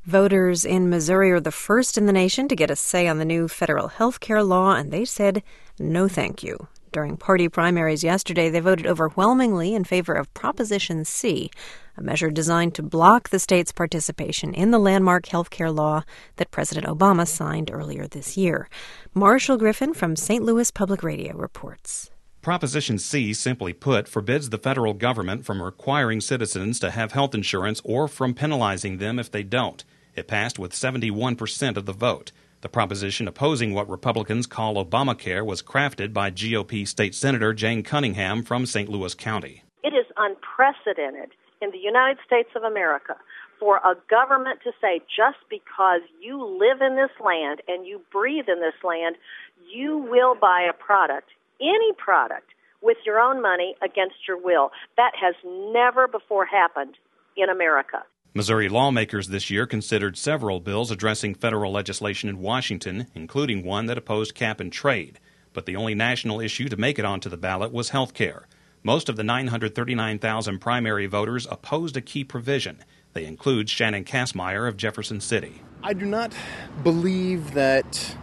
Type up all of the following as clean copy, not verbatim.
Voters in Missouri are the first in the nation to get a say on the new federal health care law, and they said no thank you. During party primaries yesterday, they voted overwhelmingly in favor of Proposition C, a measure designed to block the state's participation in the landmark health care law that President Obama signed earlier this year. Marshall Griffin from St. Louis Public Radio reports. Proposition C, simply put, forbids the federal government from requiring citizens to have health insurance or from penalizing them if they don't. It passed with 71% of the vote. The proposition opposing what Republicans call Obamacare was crafted by GOP State Senator Jane Cunningham from St. Louis County. It is unprecedented in the United States of America for a government to say just because you live in this land and you breathe in this land, you will buy a product, any product, with your own money against your will. That has never before happened in America. Missouri lawmakers this year considered several bills addressing federal legislation in Washington, including one that opposed cap and trade. But the only national issue to make it onto the ballot was health care. Most of the 939,000 primary voters opposed a key provision. They include Shannon Kassmeyer of Jefferson City. I do not believe that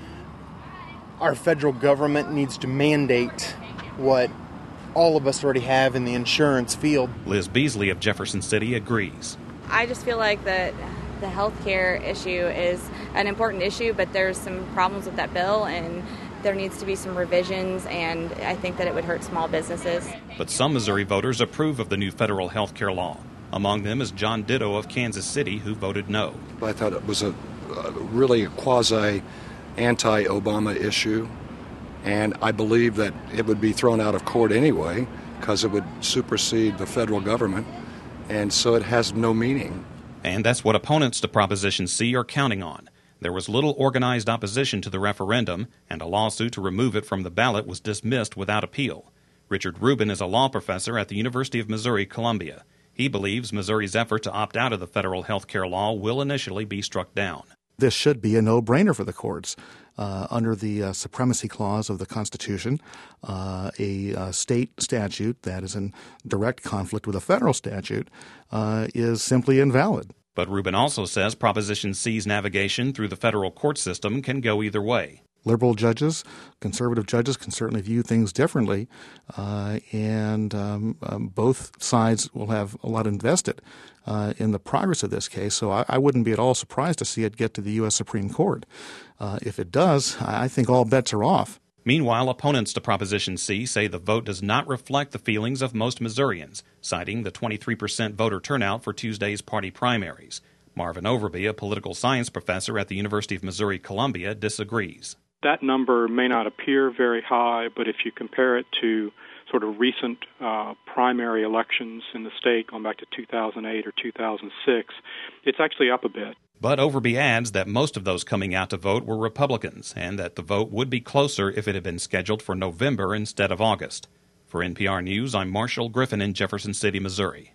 our federal government needs to mandate what all of us already have in the insurance field. Liz Beasley of Jefferson City agrees. I just feel like that the health care issue is an important issue, but there's some problems with that bill, and there needs to be some revisions, and I think that it would hurt small businesses. But some Missouri voters approve of the new federal health care law. Among them is John Ditto of Kansas City, who voted no. I thought it was really a quasi-anti-Obama issue, and I believe that it would be thrown out of court anyway because it would supersede the federal government. And so it has no meaning. And that's what opponents to Proposition C are counting on. There was little organized opposition to the referendum, and a lawsuit to remove it from the ballot was dismissed without appeal. Richard Rubin is a law professor at the University of Missouri-Columbia. He believes Missouri's effort to opt out of the federal health care law will initially be struck down. This should be a no-brainer for the courts. Under the Supremacy Clause of the Constitution, a state statute that is in direct conflict with a federal statute is simply invalid. But Rubin also says Proposition C's navigation through the federal court system can go either way. Liberal judges, conservative judges can certainly view things differently, and both sides will have a lot invested in the progress of this case. So I wouldn't be at all surprised to see it get to the U.S. Supreme Court. If it does, I think all bets are off. Meanwhile, opponents to Proposition C say the vote does not reflect the feelings of most Missourians, citing the 23% voter turnout for Tuesday's party primaries. Marvin Overby, a political science professor at the University of Missouri-Columbia, disagrees. That number may not appear very high, but if you compare it to sort of recent primary elections in the state going back to 2008 or 2006, it's actually up a bit. But Overby adds that most of those coming out to vote were Republicans and that the vote would be closer if it had been scheduled for November instead of August. For NPR News, I'm Marshall Griffin in Jefferson City, Missouri.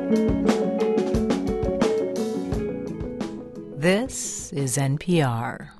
This is NPR.